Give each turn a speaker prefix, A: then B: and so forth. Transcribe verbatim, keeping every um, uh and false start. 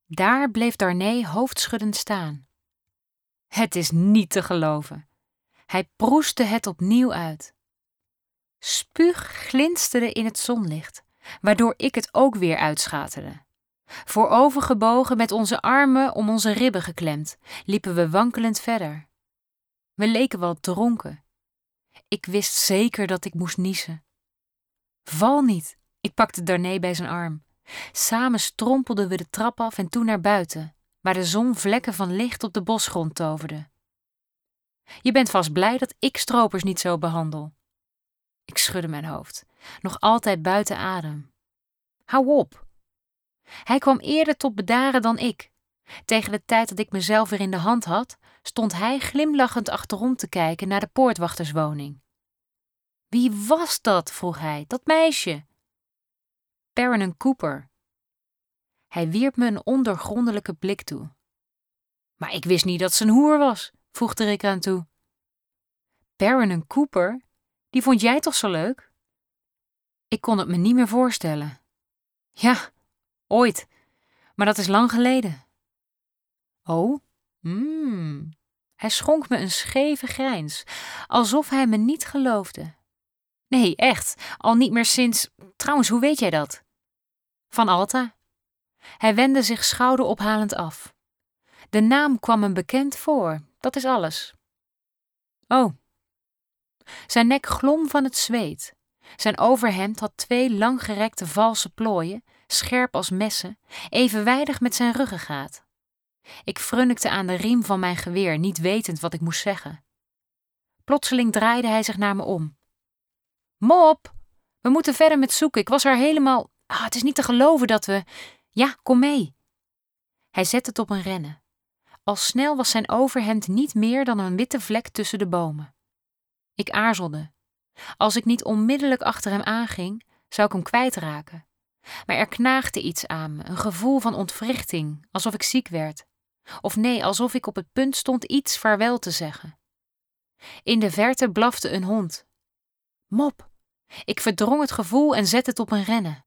A: Daar bleef Darnay hoofdschuddend staan. Het is niet te geloven. Hij proestte het opnieuw uit. Spuug glinsterde in het zonlicht, waardoor ik het ook weer uitschaterde. Voorovergebogen met onze armen om onze ribben geklemd, liepen we wankelend verder. We leken wel dronken. Ik wist zeker dat ik moest niezen. Val niet, ik pakte Darnay bij zijn arm. Samen strompelden we de trap af en toen naar buiten, waar de zon vlekken van licht op de bosgrond toverde. Je bent vast blij dat ik stropers niet zo behandel. Ik schudde mijn hoofd, nog altijd buiten adem. Hou op. Hij kwam eerder tot bedaren dan ik. Tegen de tijd dat ik mezelf weer in de hand had, stond hij glimlachend achterom te kijken naar de poortwachterswoning. Wie was dat? Vroeg hij, dat meisje. Perrin Cooper. Hij wierp me een ondoorgrondelijke blik toe. Maar ik wist niet dat ze een hoer was, voegde ik aan toe. Perrin Cooper? Die vond jij toch zo leuk? Ik kon het me niet meer voorstellen. Ja, ooit. Maar dat is lang geleden. Oh, hmm. Hij schonk me een scheve grijns, alsof hij me niet geloofde. Nee, echt, al niet meer sinds... Trouwens, hoe weet jij dat? Van Alta. Hij wendde zich schouderophalend af. De naam kwam hem bekend voor, dat is alles. Oh. Zijn nek glom van het zweet. Zijn overhemd had twee langgerekte valse plooien, scherp als messen, evenwijdig met zijn ruggengraat. Ik frunnikte aan de riem van mijn geweer, niet wetend wat ik moest zeggen. Plotseling draaide hij zich naar me om. Mop, we moeten verder met zoeken. Ik was er helemaal... Ah, het is niet te geloven dat we... Ja, kom mee. Hij zette het op een rennen. Al snel was zijn overhemd niet meer dan een witte vlek tussen de bomen. Ik aarzelde. Als ik niet onmiddellijk achter hem aanging, zou ik hem kwijtraken. Maar er knaagde iets aan me, een gevoel van ontwrichting, alsof ik ziek werd. Of nee, alsof ik op het punt stond iets vaarwel te zeggen. In de verte blafte een hond. Mop! Ik verdrong het gevoel en zette het op een rennen.